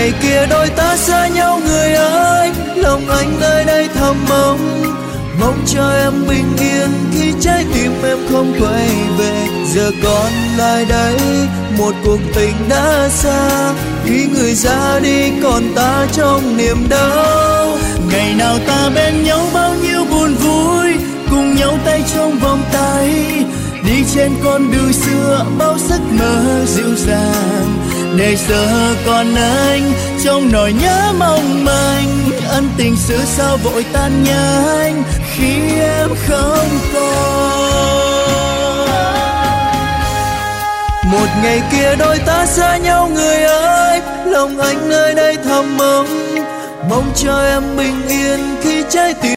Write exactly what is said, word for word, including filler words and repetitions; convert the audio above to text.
ngày kia đôi ta xa nhau người ơi, lòng anh nơi đây thầm mong, mong cho em bình yên khi trái tim em không quay về. Giờ còn lại đây một cuộc tình đã xa, khi người ra đi còn ta trong niềm đau. Ngày nào ta bên nhau bao nhiêu buồn vui, cùng nhau tay trong vòng tay, đi trên con đường xưa bao giấc mơ dịu dàng. Để giờ còn anh trong nỗi nhớ mong manh, ân tình xưa sao vội tan nhanh khi em không còn. Một ngày kia đôi ta xa nhau người ơi, lòng anh nơi đây thầm mong, mong cho em bình yên khi trái tim